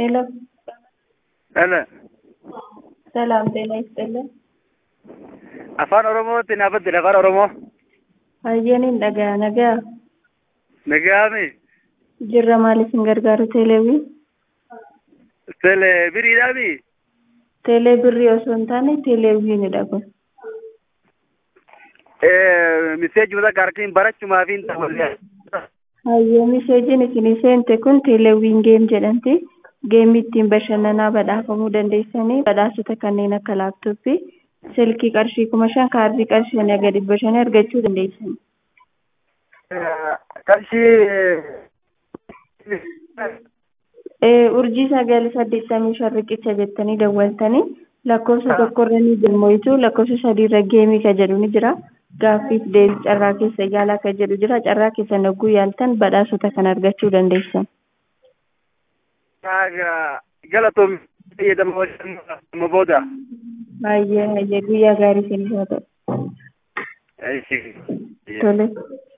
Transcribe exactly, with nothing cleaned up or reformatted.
ሄሎ Hello. ሰላም ጤና ይስጥልን። Afaan Oromootti na baddile afaan Oromoo. Hayyaniin dhagaa nagaa Nagaami. jirra maaliif hin gargaaru teeleewii Tele biriidhaami. teelee birrii osoo hin taane teeleewiinidha kun. Eh miseeji wada garkiin barachumaa fi ta'u. Hayyee miseejiin isinii seente kun teeleewiin geem jedhamti. Geemii ittiin bashannanaa badhaafamuu dandeessanii badhaasota kanneen akka laaptooppii silkii qarshii kuma shan kaardii qarshii shanii gadi dhibba shanii argachuu dandeessanii. Qarshii urjii sagal saddeettamii shan riqicha jettanii dawwaltanii lakkoofsa tokkorra ni galmooftu lakkoofsa sadiirra geemii ka jedhu ni jira. Gaaffiif deebii carraa keessa yaalaa ka jedhu jira. Carraa keessa nagguu yaaltan badhaasota kan argachuu dandeessan. galatoom fayyadamoo booda. Hayyee hayyee guyyaa gaarii isinii haa ta'u. Tole. Tole.